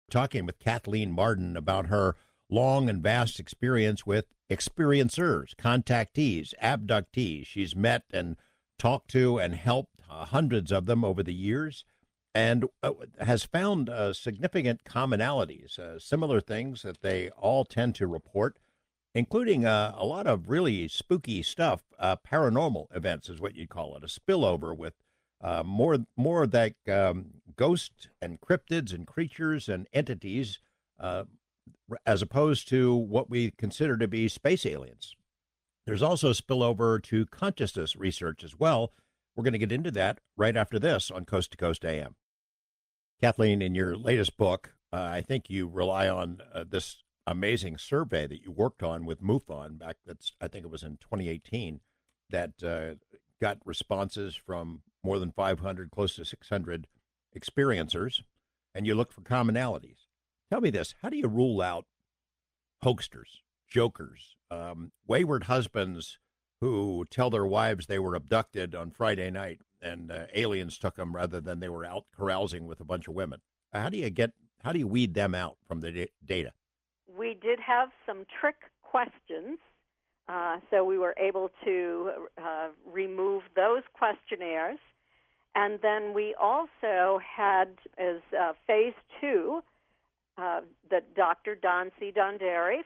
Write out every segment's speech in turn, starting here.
Talking with Kathleen Marden about her long and vast experience with experiencers, contactees, abductees. She's met and talked to and helped hundreds of them over the years and has found significant commonalities, similar things that they all tend to report, including a lot of really spooky stuff. Paranormal events is what you'd call it, a spillover with more like ghosts and cryptids and creatures and entities, uh, as opposed to what we consider to be space aliens. There's also spillover to consciousness research as well. We're going to get into that right after this on Coast to Coast AM. Kathleen, in your latest book, I think you rely on this amazing survey that you worked on with MUFON back. I think it was in 2018, that got responses from more than 500, close to 600 experiencers, and you look for commonalities. Tell me this: how do you rule out hoaxers, jokers, wayward husbands who tell their wives they were abducted on Friday night and aliens took them rather than they were out carousing with a bunch of women? How do you weed them out from the data? We did have some trick questions, so we were able to remove those questionnaires. And then we also had, as phase two, that Dr. Don C. Donderi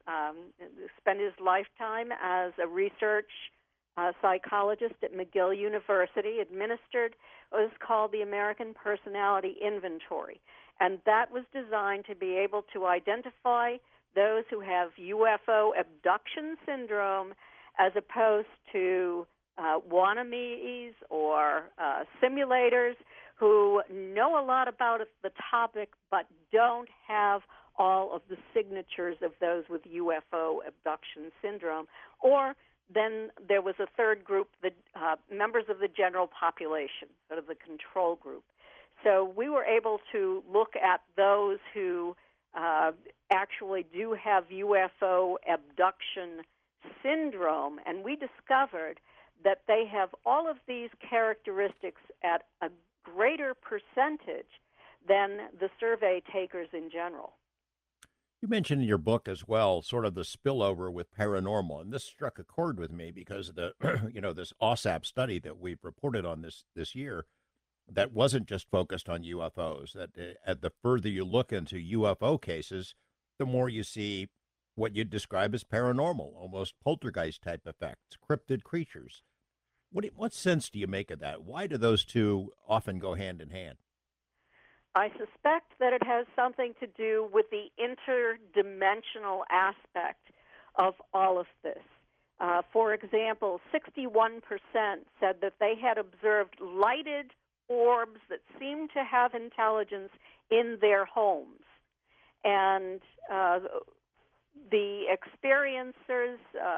spent his lifetime as a research psychologist at McGill University, administered what was called the American Personality Inventory. And that was designed to be able to identify those who have UFO abduction syndrome as opposed to wannabes or simulators who know a lot about the topic but don't have all of the signatures of those with UFO abduction syndrome. Or then there was a third group, the members of the general population, sort of the control group. So we were able to look at those who actually do have UFO abduction syndrome, and we discovered that they have all of these characteristics at a greater percentage than the survey takers in general. You mentioned in your book as well, sort of the spillover with paranormal, and this struck a chord with me because of the, this OSAP study that we've reported on this year, that wasn't just focused on UFOs. That the further you look into UFO cases, the more you see what you'd describe as paranormal, almost poltergeist type effects, cryptid creatures. What sense do you make of that? Why do those two often go hand in hand? I suspect that it has something to do with the interdimensional aspect of all of this. For example, 61% said that they had observed lighted orbs that seemed to have intelligence in their homes. And the experiencers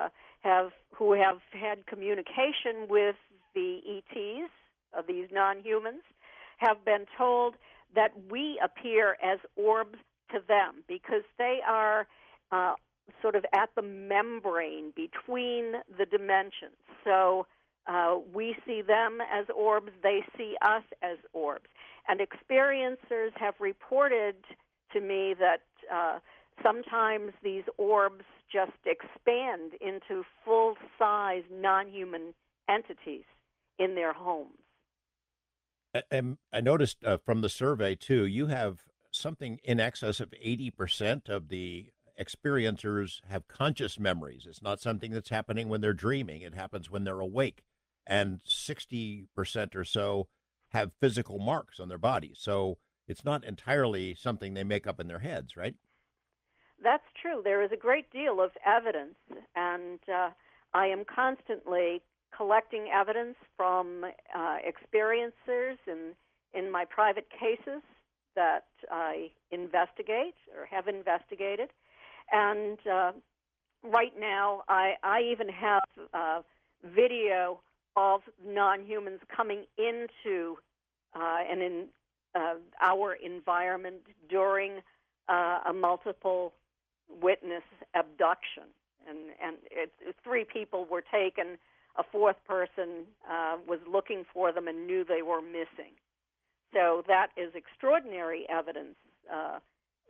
who have had communication with the ETs, these non-humans, have been told that we appear as orbs to them because they are sort of at the membrane between the dimensions. So we see them as orbs, they see us as orbs. And experiencers have reported to me that sometimes these orbs just expand into full-size non-human entities in their homes. And I noticed from the survey, too, you have something in excess of 80% of the experiencers have conscious memories. It's not something that's happening when they're dreaming. It happens when they're awake. And 60% or so have physical marks on their bodies. So it's not entirely something they make up in their heads, right? That's true. There is a great deal of evidence, and I am constantly collecting evidence from experiencers in my private cases that I investigate or have investigated. And right now, I even have video of non-humans coming into and in our environment during a multiple witness abduction. And three people were taken. A fourth person was looking for them and knew they were missing. So that is extraordinary evidence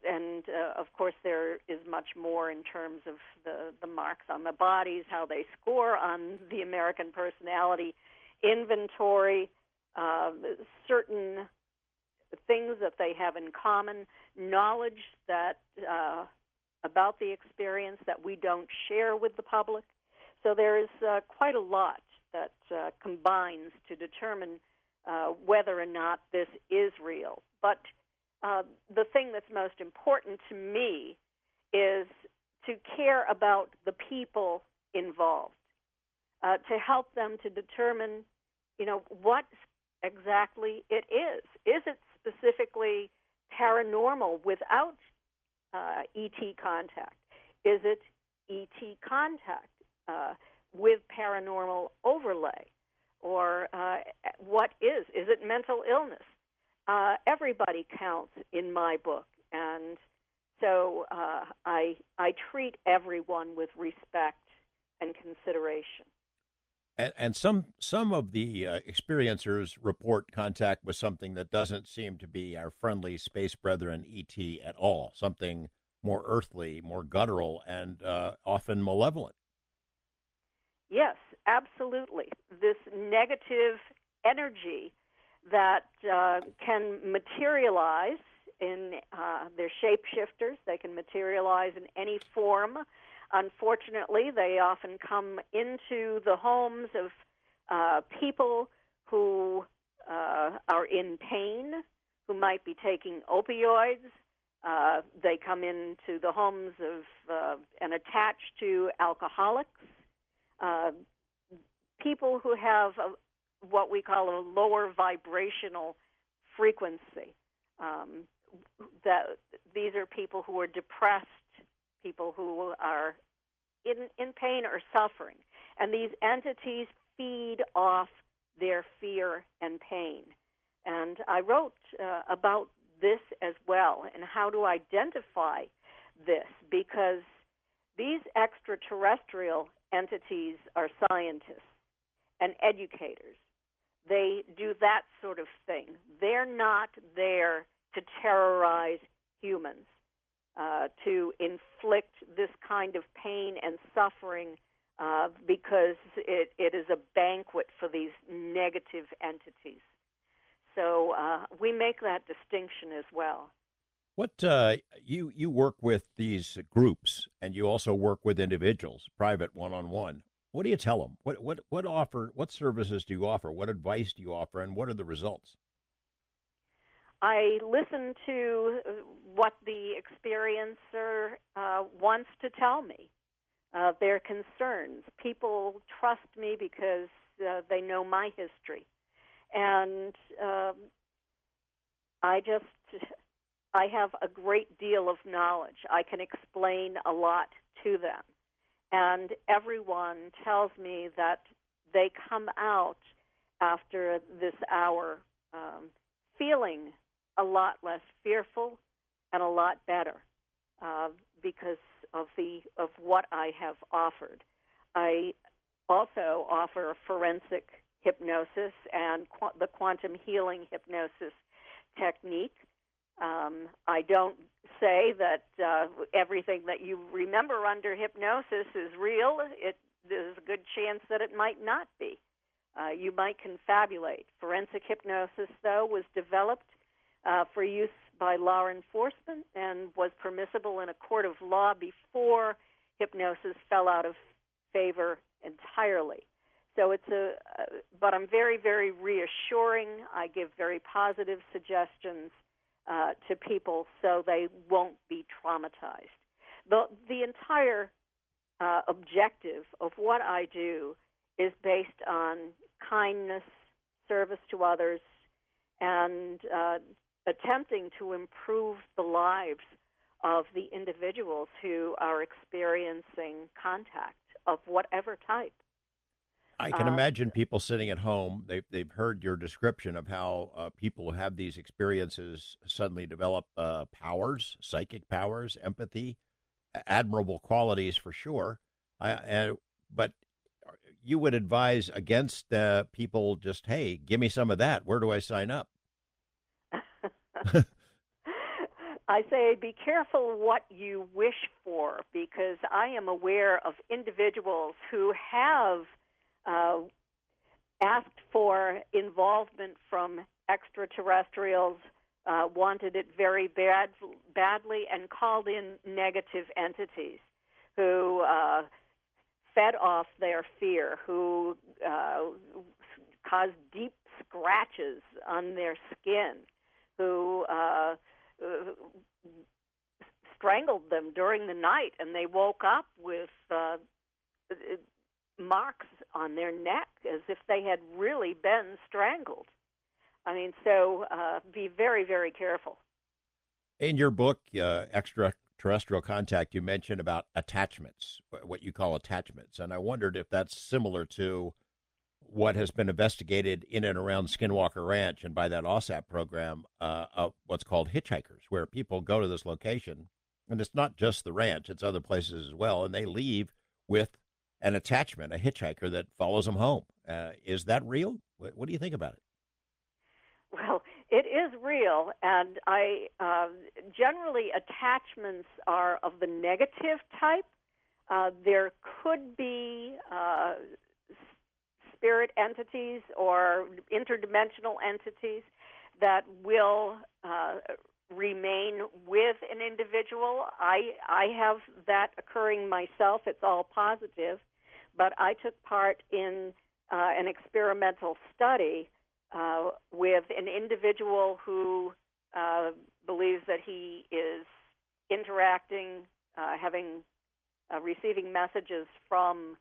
and of course, there is much more in terms of the marks on the bodies, how they score on the American Personality Inventory, uh, certain things that they have in common, knowledge that about the experience that we don't share with the public. So there is quite a lot that combines to determine whether or not this is real. But the thing that's most important to me is to care about the people involved, to help them to determine, what exactly it is. Is it specifically paranormal without ET contact? Is it ET contact with paranormal overlay? Or what is? Is it mental illness? Everybody counts in my book, and so I treat everyone with respect and consideration. And some of the experiencers report contact with something that doesn't seem to be our friendly space brethren ET at all, something more earthly, more guttural, and often malevolent. Yes, absolutely. This negative energy that can materialize in they're shapeshifters. They can materialize in any form. Unfortunately, they often come into the homes of people who are in pain, who might be taking opioids. They come into the homes of and attached to alcoholics, people who have what we call a lower vibrational frequency. That these are people who are depressed, people who are in pain or suffering, and these entities feed off their fear and pain. And I wrote about this as well, and how to identify this, because these extraterrestrial entities are scientists and educators. They do that sort of thing. They're not there to terrorize humans, to inflict this kind of pain and suffering because it is a banquet for these negative entities. So we make that distinction as well. What you work with these groups, and you also work with individuals, private one-on-one. What do you tell them? What services do you offer? What advice do you offer, and what are the results? I listen to what the experiencer wants to tell me, their concerns. People trust me because they know my history, and I have a great deal of knowledge. I can explain a lot to them, and everyone tells me that they come out after this hour feeling a lot less fearful and a lot better because of what I have offered. I also offer forensic hypnosis and the quantum healing hypnosis technique. I don't say that everything that you remember under hypnosis is real. There's a good chance that it might not be. You might confabulate. Forensic hypnosis, though, was developed for use by law enforcement and was permissible in a court of law before hypnosis fell out of favor entirely. So but I'm very, very reassuring. I give very positive suggestions to people so they won't be traumatized. The entire objective of what I do is based on kindness, service to others, and attempting to improve the lives of the individuals who are experiencing contact of whatever type. I can imagine people sitting at home. They've heard your description of how people who have these experiences suddenly develop powers, psychic powers, empathy, admirable qualities for sure. But you would advise against people just, hey, give me some of that. Where do I sign up? I say be careful what you wish for, because I am aware of individuals who have uh, asked for involvement from extraterrestrials, wanted it very badly, and called in negative entities who fed off their fear, who caused deep scratches on their skin, who strangled them during the night, and they woke up with marks on their neck as if they had really been strangled. I mean, so be very, very careful. In your book, Extraterrestrial Contact, you mentioned about attachments, what you call attachments. And I wondered if that's similar to what has been investigated in and around Skinwalker Ranch and by that OSAP program of what's called hitchhikers, where people go to this location, and it's not just the ranch, it's other places as well, and they leave with an attachment, a hitchhiker that follows them home. Is that real? What do you think about it? Well, it is real, and I generally attachments are of the negative type. There could be spirit entities or interdimensional entities that will remain with an individual. I have that occurring myself. It's all positive, but I took part in an experimental study with an individual who believes that he is interacting, receiving messages from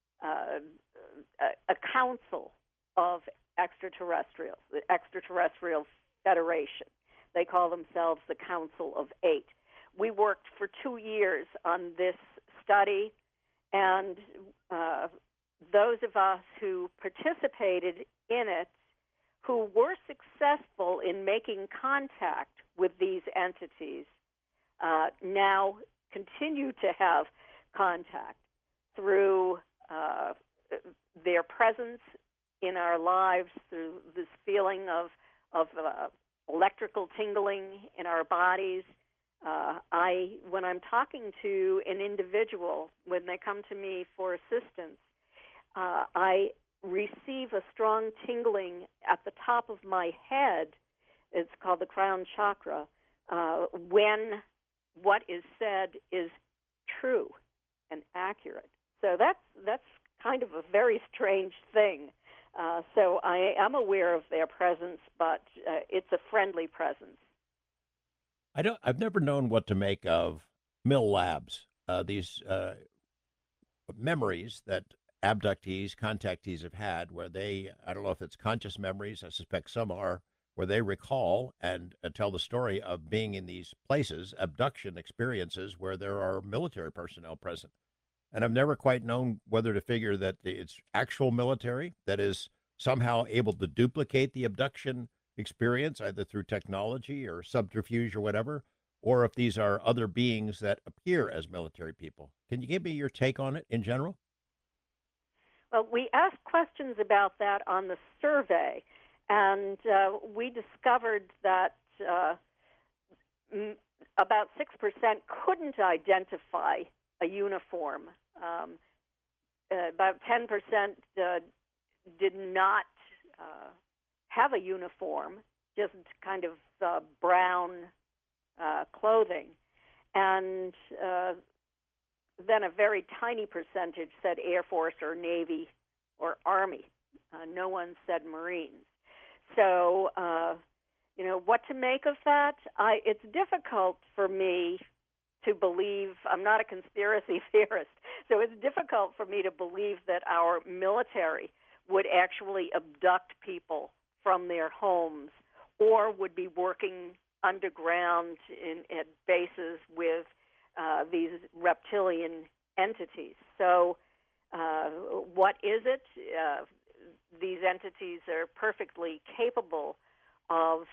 a council of extraterrestrials, the Extraterrestrial Federation. They call themselves the Council of Eight. We worked for 2 years on this study, and those of us who participated in it, who were successful in making contact with these entities, now continue to have contact through their presence in our lives, through this feeling of electrical tingling in our bodies. When I'm talking to an individual, when they come to me for assistance, I receive a strong tingling at the top of my head. It's called the crown chakra, when what is said is true and accurate. So that's kind of a very strange thing. So I am aware of their presence, but it's a friendly presence. I've never known what to make of Mill Labs, these memories that abductees, contactees have had, where I don't know if it's conscious memories, I suspect some are, where they recall and tell the story of being in these places, abduction experiences where there are military personnel present. And I've never quite known whether to figure that it's actual military that is somehow able to duplicate the abduction experience, either through technology or subterfuge or whatever, or if these are other beings that appear as military people. Can you give me your take on it in general? Well, we asked questions about that on the survey, and we discovered that about 6% couldn't identify a uniform. About 10% did not have a uniform, just kind of brown clothing. And then a very tiny percentage said Air Force or Navy or Army. No one said Marines. So, what to make of that? It's difficult for me to believe. I'm not a conspiracy theorist, so it's difficult for me to believe that our military would actually abduct people from their homes or would be working underground at bases with these reptilian entities. So what is it? These entities are perfectly capable of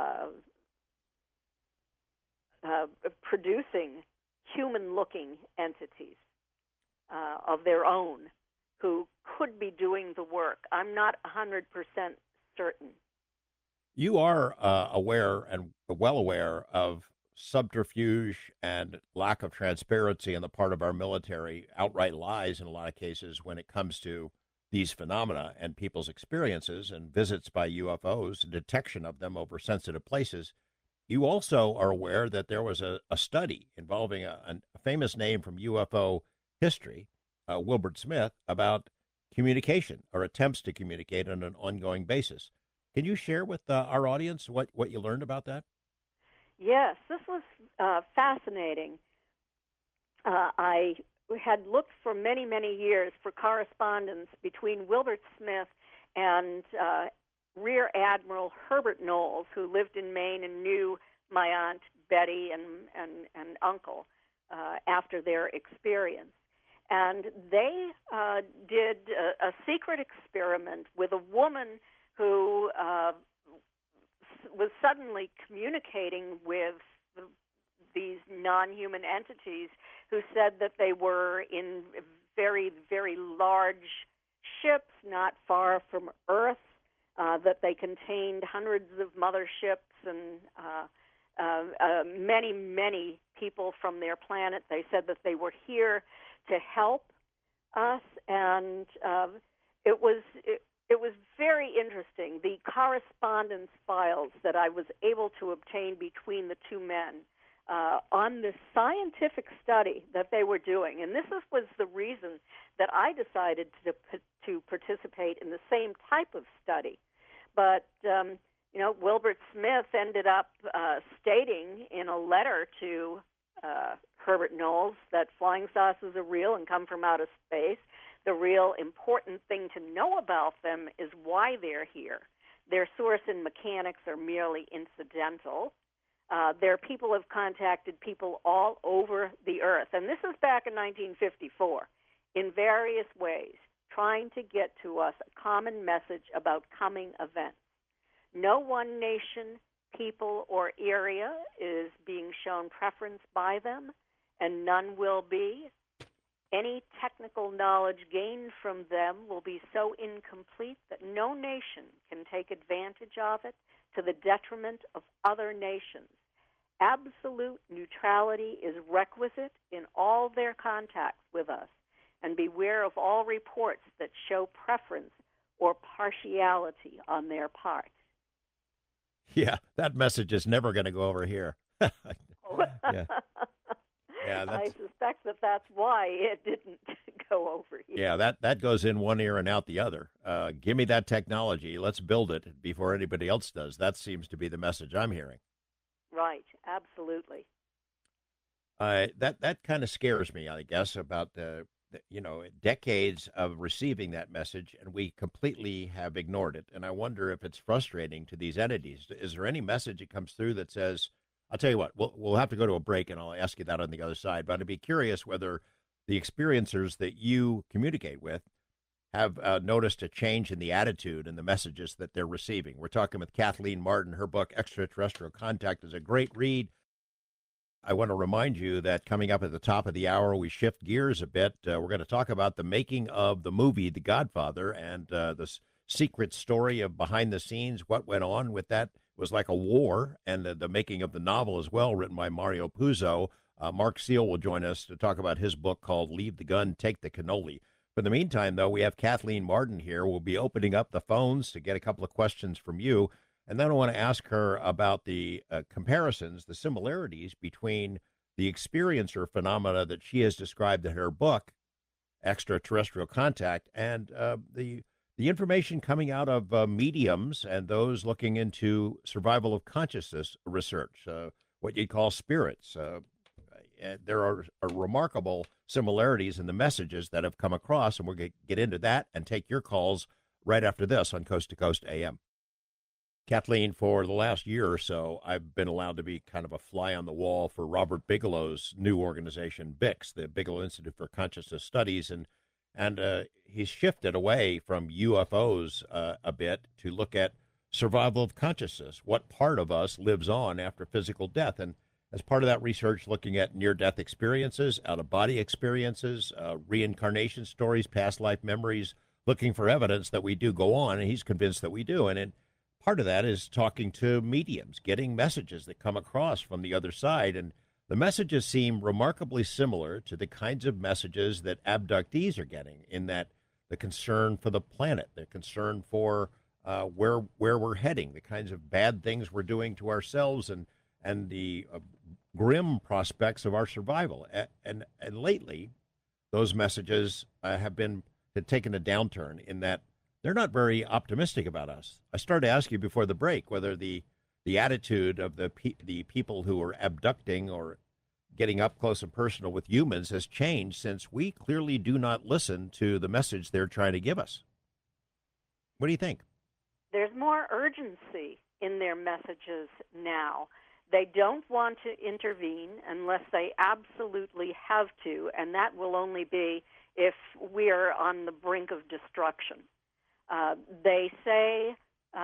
producing human-looking entities of their own who could be doing the work. I'm not 100% certain. You are aware and well aware of subterfuge and lack of transparency on the part of our military, outright lies in a lot of cases when it comes to these phenomena and people's experiences and visits by UFOs, detection of them over sensitive places. You also are aware that there was a study involving a famous name from UFO history, Wilbert Smith, about communication or attempts to communicate on an ongoing basis. Can you share with our audience what you learned about that? Yes, this was fascinating. I had looked for many, many years for correspondence between Wilbert Smith and Rear Admiral Herbert Knowles, who lived in Maine and knew my Aunt Betty and uncle after their experience. And they did a secret experiment with a woman who was suddenly communicating with these non-human entities who said that they were in very, very large ships not far from Earth, that they contained hundreds of motherships and many, many people from their planet. They said that they were here to help us, and it was very interesting. The correspondence files that I was able to obtain between the two men on this scientific study that they were doing, and was the reason that I decided to participate in the same type of study. But Wilbert Smith ended up stating in a letter to Herbert Knowles that flying saucers are real and come from outer space. The real important thing to know about them is why they're here. Their source and mechanics are merely incidental. Their people have contacted people all over the Earth, and this is back in 1954, in various ways, trying to get to us a common message about coming events. No one nation, people, or area is being shown preference by them, and none will be. Any technical knowledge gained from them will be so incomplete that no nation can take advantage of it to the detriment of other nations. Absolute neutrality is requisite in all their contacts with us, and beware of all reports that show preference or partiality on their part. Yeah, that message is never going to go over here. Yeah. Yeah, I suspect that's why it didn't go over here. Yeah, that goes in one ear and out the other. Give me that technology. Let's build it before anybody else does. That seems to be the message I'm hearing. Right, absolutely. That kind of scares me, I guess, about decades of receiving that message, and we completely have ignored it. And I wonder if it's frustrating to these entities. Is there any message that comes through that says, I'll tell you what, we'll have to go to a break, and I'll ask you that on the other side. But I'd be curious whether the experiencers that you communicate with have noticed a change in the attitude and the messages that they're receiving. We're talking with Kathleen Martin. Her book, Extraterrestrial Contact, is a great read. I want to remind you that coming up at the top of the hour, we shift gears a bit. We're going to talk about the making of the movie The Godfather and the secret story of behind the scenes, what went on with that. It was like a war, and the making of the novel as well, written by Mario Puzo. Mark Seal will join us to talk about his book called Leave the Gun, Take the Cannoli. For the meantime, though, we have Kathleen Martin here. We'll be opening up the phones to get a couple of questions from you. And then I want to ask her about the comparisons, the similarities between the experiencer phenomena that she has described in her book, Extraterrestrial Contact, and the information coming out of mediums and those looking into survival of consciousness research, what you'd call spirits. There are remarkable similarities in the messages that have come across, and we're going to get into that and take your calls right after this on Coast to Coast AM. Kathleen, for the last year or so, I've been allowed to be kind of a fly on the wall for Robert Bigelow's new organization, BICS, the Bigelow Institute for Consciousness Studies, and he's shifted away from UFOs a bit to look at survival of consciousness, what part of us lives on after physical death. And as part of that research, looking at near-death experiences, out-of-body experiences, reincarnation stories, past life memories, looking for evidence that we do go on, and he's convinced that we do. And part of that is talking to mediums, getting messages that come across from the other side. And the messages seem remarkably similar to the kinds of messages that abductees are getting, in that the concern for the planet, the concern for where we're heading, the kinds of bad things we're doing to ourselves, and the grim prospects of our survival. And lately, those messages have taken a downturn, in that they're not very optimistic about us. I started to ask you before the break whether the attitude of the people who are abducting or getting up close and personal with humans has changed, since we clearly do not listen to the message they're trying to give us. What do you think? There's more urgency in their messages now. They don't want to intervene unless they absolutely have to, and that will only be if we're on the brink of destruction. They say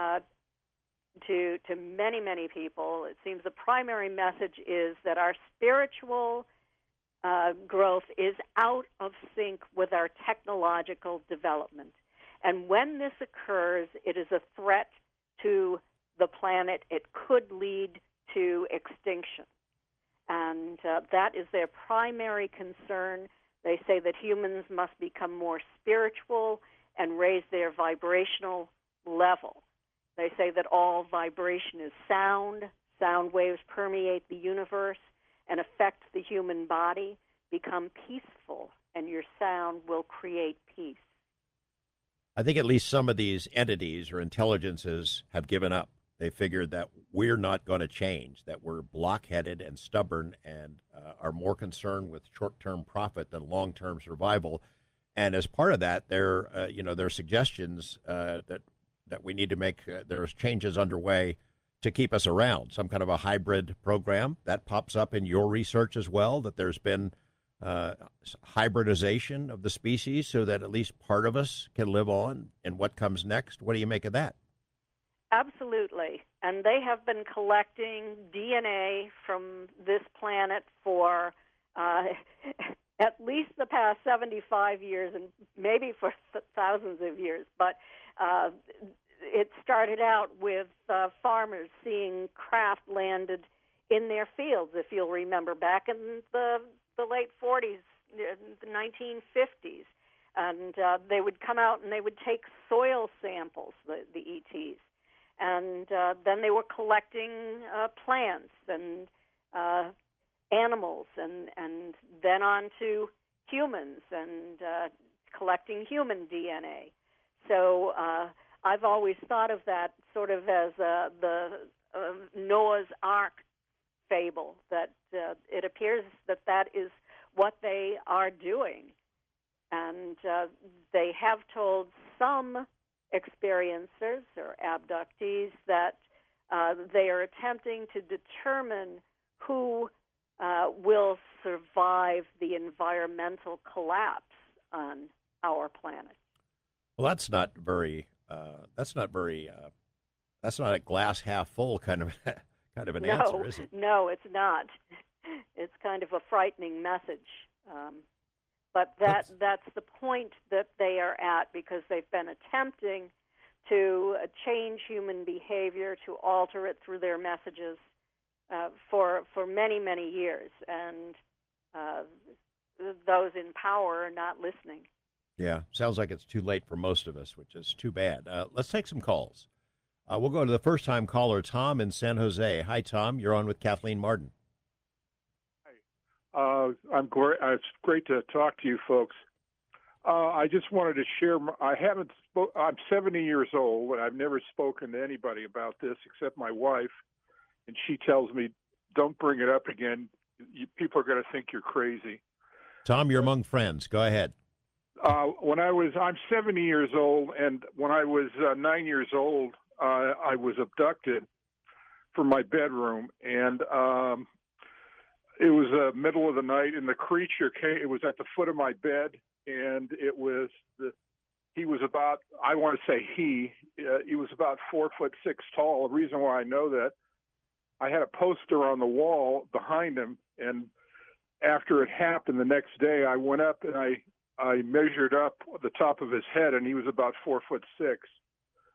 to many, many people, it seems the primary message is that our spiritual growth is out of sync with our technological development. And when this occurs, it is a threat to the planet. It could lead to extinction. And that is their primary concern. They say that humans must become more spiritual and raise their vibrational level. They say that all vibration is sound. Sound waves permeate the universe and affect the human body. Become peaceful, and your sound will create peace. I think at least some of these entities or intelligences have given up. They figured that we're not going to change, that we're blockheaded and stubborn, and are more concerned with short-term profit than long-term survival. And as part of that, there are suggestions that we need to make. There's changes underway to keep us around. Some kind of a hybrid program that pops up in your research as well. That there's been hybridization of the species, so that at least part of us can live on. And what comes next? What do you make of that? Absolutely. And they have been collecting DNA from this planet for at least the past 75 years, and maybe for thousands of years. But it started out with farmers seeing craft landed in their fields, if you'll remember, back in the late 40s, the 1950s. And they would come out and they would take soil samples, the ETs. And then they were collecting plants and animals, and then on to humans and collecting human DNA. So I've always thought of that sort of as the Noah's Ark fable, that it appears that is what they are doing. And they have told some experiencers or abductees that they are attempting to determine who will survive the environmental collapse on our planet. Well, that's not a glass half full kind of an answer, is it? No, it's not. It's kind of a frightening message. But that's the point that they are at, because they've been attempting to change human behavior, to alter it through their messages for many, many years. And those in power are not listening. Yeah, sounds like it's too late for most of us, which is too bad. Let's take some calls. We'll go to the first-time caller, Tom in San Jose. Hi, Tom. You're on with Kathleen Marden. I'm great. It's great to talk to you folks. I just wanted to share. I'm 70 years old, and I've never spoken to anybody about this except my wife, and she tells me, "Don't bring it up again. People are going to think you're crazy." Tom, you're among friends. Go ahead. I'm 70 years old, and when I was 9 years old, I was abducted from my bedroom, and it was the middle of the night, and the creature came. It was at the foot of my bed, and he was about, I want to say he was about 4'6" tall. The reason why I know that, I had a poster on the wall behind him, and after it happened the next day, I went up and I measured up the top of his head, and he was about 4'6".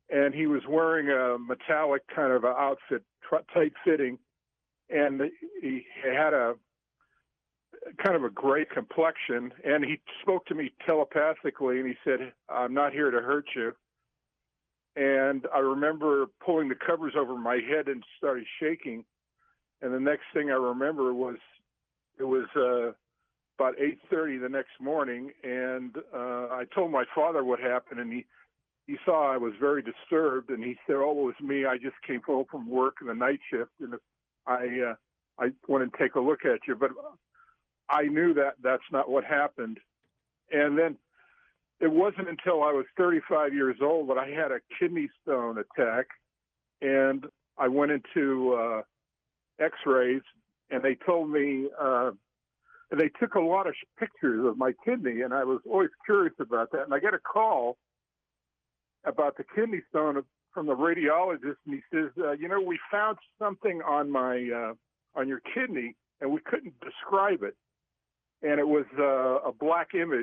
and he was wearing a metallic kind of a outfit, tight fitting, and he had a kind of a gray complexion, and he spoke to me telepathically, and he said, "I'm not here to hurt you." And I remember pulling the covers over my head and started shaking. And the next thing I remember was it was about 8:30 the next morning, and I told my father what happened, and he saw I was very disturbed, and he said, "Oh, it was me. I just came home from work in the night shift, and I went to take a look at you." But I knew that that's not what happened. And then it wasn't until I was 35 years old that I had a kidney stone attack, and I went into X-rays, and they told me, and they took a lot of pictures of my kidney, and I was always curious about that. And I got a call about the kidney stone from the radiologist, and he says, we found something on on your kidney, and we couldn't describe it. And it was a black image,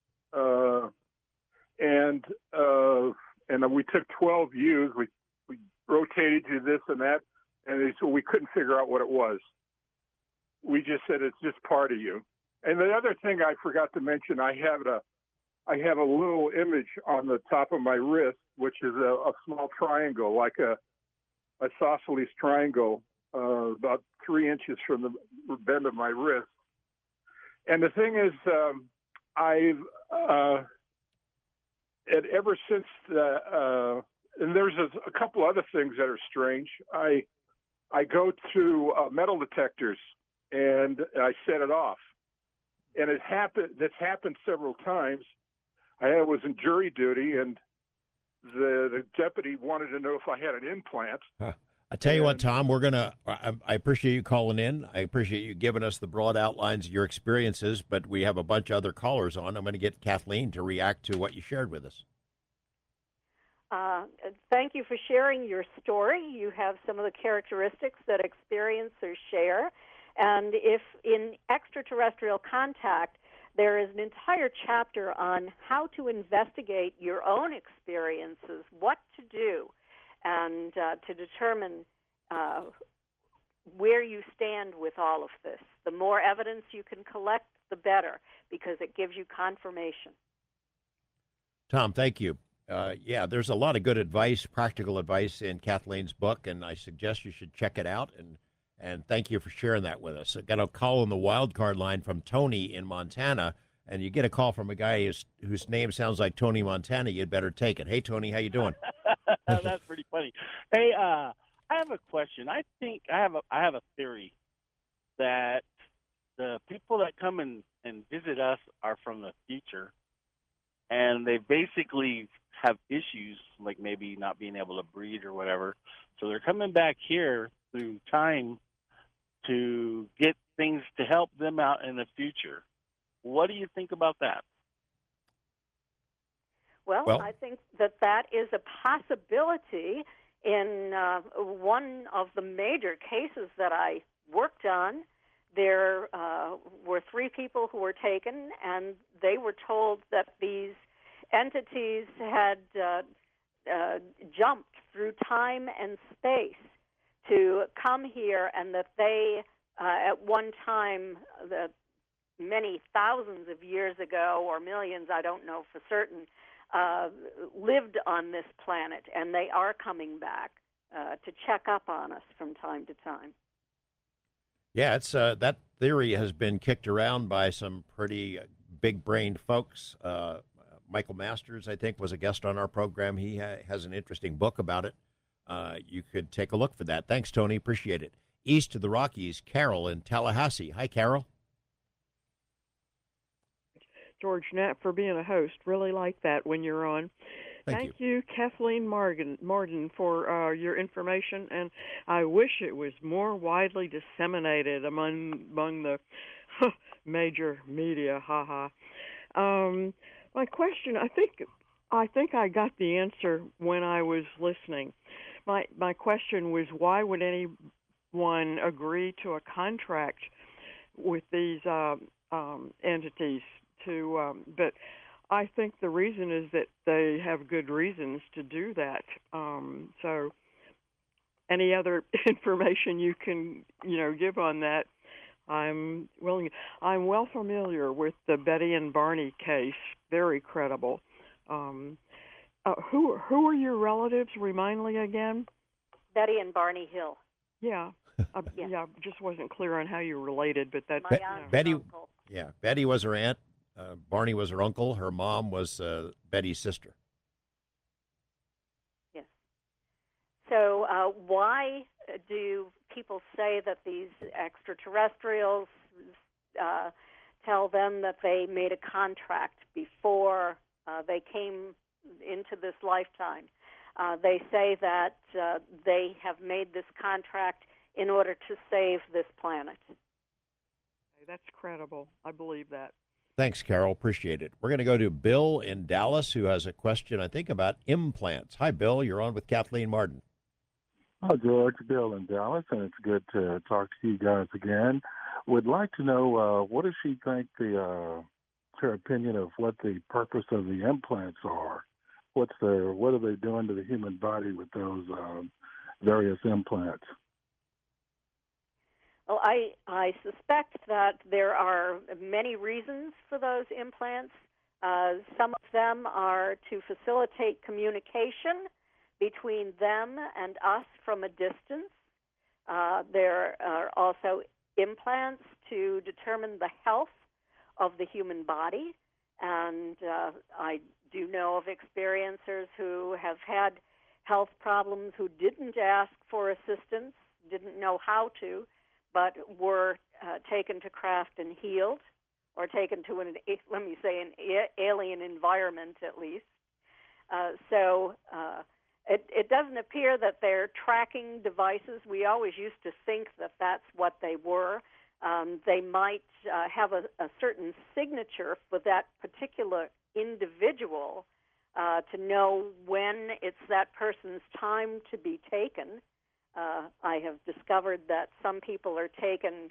and we took 12 views. We rotated to this and that, and so we couldn't figure out what it was. We just said it's just part of you. And the other thing I forgot to mention, I have a little image on the top of my wrist, which is a small triangle, like a isosceles triangle, about 3 inches from the bend of my wrist. And the thing is, I've ever since and there's a couple other things that are strange. I go to metal detectors and I set it off, and it happened. That's happened several times. I was in jury duty, and the deputy wanted to know if I had an implant. I tell you what, Tom, I appreciate you calling in. I appreciate you giving us the broad outlines of your experiences, but we have a bunch of other callers on. I'm going to get Kathleen to react to what you shared with us. Thank you for sharing your story. You have some of the characteristics that experiencers share. And if in Extraterrestrial Contact, there is an entire chapter on how to investigate your own experiences, what to do, and to determine where you stand with all of this. The more evidence you can collect, the better, because it gives you confirmation. Tom, thank you. There's a lot of good advice, practical advice in Kathleen's book, and I suggest you should check it out. And thank you for sharing that with us. I got a call on the wild card line from Tony in Montana, and you get a call from a guy whose name sounds like Tony Montana. You'd better take it. Hey, Tony, how you doing? That's pretty funny. Hey, I have a question. I think I have a theory that the people that come and visit us are from the future, and they basically have issues like maybe not being able to breed or whatever. So they're coming back here through time to get things to help them out in the future. What do you think about that? Well, I think that is a possibility. In one of the major cases that I worked on, there were 3 people who were taken, and they were told that these entities had jumped through time and space to come here, and that they, at one time, many thousands of years ago, or millions, I don't know for certain, lived on this planet, and they are coming back to check up on us from time to time. Yeah, it's that theory has been kicked around by some pretty big-brained folks. Michael Masters, I think, was a guest on our program. He has an interesting book about it. You could take a look for that. Thanks, Tony. Appreciate it. East of the Rockies, Carol in Tallahassee. Hi, Carol. George Knapp, for being a host. Really like that when you're on. Thank you, Kathleen Marden, for your information, and I wish it was more widely disseminated among the major media. My question, I think I got the answer when I was listening. My question was, why would anyone agree to a contract with these entities? But I think the reason is that they have good reasons to do that. So, any other information you can, give on that, I'm willing. I'm well familiar with the Betty and Barney case. Very credible. Who are your relatives? Remind me again. Betty and Barney Hill. Yeah. Yeah. Just wasn't clear on how you related, but that. My aunt Betty. and uncle. Yeah, Betty was her aunt. Barney was her uncle. Her mom was Betty's sister. Yes. So why do people say that these extraterrestrials tell them that they made a contract before they came into this lifetime? They say that they have made this contract in order to save this planet. That's credible. I believe that. Thanks, Carol. Appreciate it. We're going to go to Bill in Dallas, who has a question, I think, about implants. Hi, Bill. You're on with Kathleen Marden. Hi, George. Bill in Dallas, and it's good to talk to you guys again. Would like to know what does she think her opinion of what the purpose of the implants are? What are they doing to the human body with those various implants? Well, I suspect that there are many reasons for those implants. Some of them are to facilitate communication between them and us from a distance. There are also implants to determine the health of the human body. And I do know of experiencers who have had health problems who didn't ask for assistance, didn't know how to, but were taken to craft and healed, or taken to an alien environment at least. It doesn't appear that they're tracking devices. We always used to think that that's what they were. They might have a certain signature for that particular individual to know when it's that person's time to be taken. I have discovered that some people are taken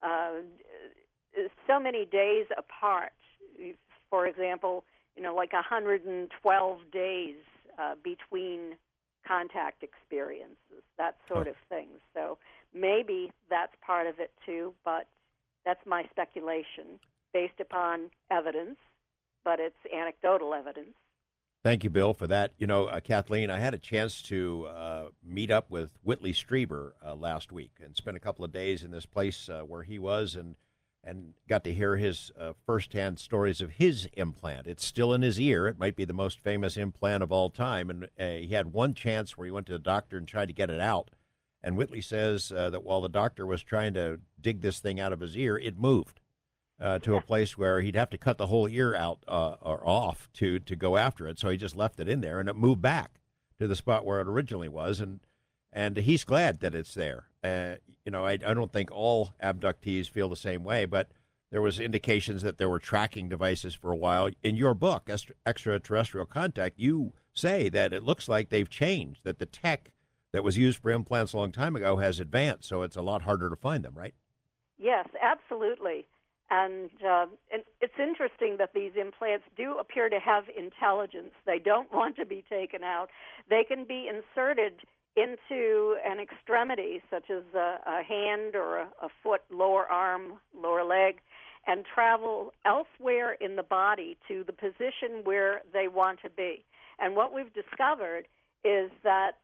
so many days apart. For example, like 112 days between contact experiences, that sort of thing. So maybe that's part of it too, but that's my speculation based upon evidence, but it's anecdotal evidence. Thank you, Bill, for that. Kathleen, I had a chance to meet up with Whitley Strieber last week and spent a couple of days in this place where he was and got to hear his firsthand stories of his implant. It's still in his ear. It might be the most famous implant of all time. And he had one chance where he went to the doctor and tried to get it out. And Whitley says that while the doctor was trying to dig this thing out of his ear, it moved to a place where he'd have to cut the whole ear out or off to go after it. So he just left it in there, and it moved back to the spot where it originally was. And he's glad that it's there. I don't think all abductees feel the same way, but there was indications that there were tracking devices for a while. In your book, Extraterrestrial Contact, you say that it looks like they've changed, that the tech that was used for implants a long time ago has advanced, so it's a lot harder to find them, right? Yes, absolutely. And it's interesting that these implants do appear to have intelligence. They don't want to be taken out. They can be inserted into an extremity, such as a hand or a foot, lower arm, lower leg, and travel elsewhere in the body to the position where they want to be. And what we've discovered is that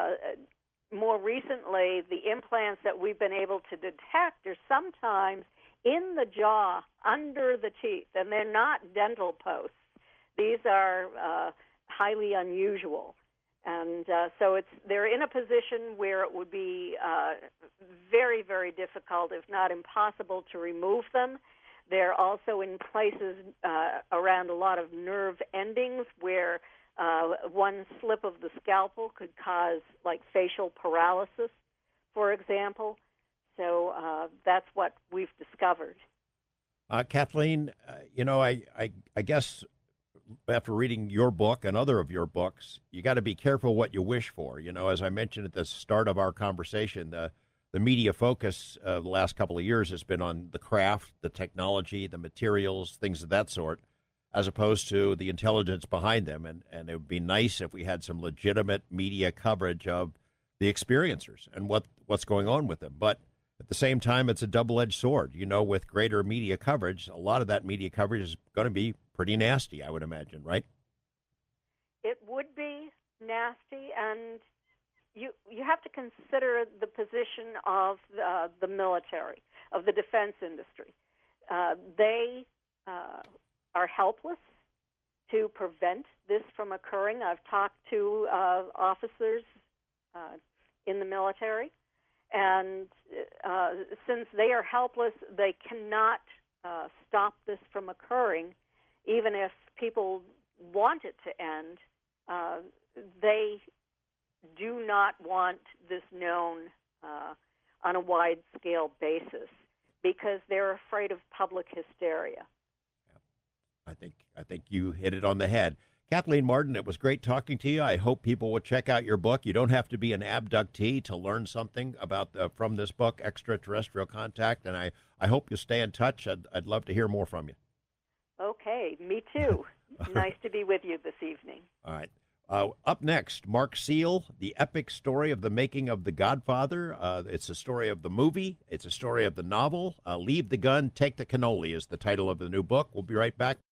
more recently, the implants that we've been able to detect are sometimes in the jaw, under the teeth, and they're not dental posts. These are highly unusual. And so they're in a position where it would be very, very difficult, if not impossible, to remove them. They're also in places around a lot of nerve endings where one slip of the scalpel could cause, like, facial paralysis, for example. So that's what we've discovered. Kathleen, I guess after reading your book and other of your books, you got to be careful what you wish for. As I mentioned at the start of our conversation, the media focus the last couple of years has been on the craft, the technology, the materials, things of that sort. as opposed to the intelligence behind them. And it would be nice if we had some legitimate media coverage of the experiencers and what's going on with them. But at the same time, it's a double-edged sword. You know, with greater media coverage, a lot of that media coverage is going to be pretty nasty, I would imagine, right? It would be nasty, and you have to consider the position of the military, of the defense industry. They are helpless to prevent this from occurring. I've talked to officers in the military, and since they are helpless, they cannot stop this from occurring. Even if people want it to end, they do not want this known on a wide-scale basis because they're afraid of public hysteria. I think you hit it on the head. Kathleen Marden, it was great talking to you. I hope people will check out your book. You don't have to be an abductee to learn something about from this book, Extraterrestrial Contact, and I hope you stay in touch. I'd love to hear more from you. Okay, me too. Nice to be with you this evening. All right. Up next, Mark Seal, the epic story of the making of The Godfather. It's a story of the movie. It's a story of the novel. Leave the Gun, Take the Cannoli is the title of the new book. We'll be right back.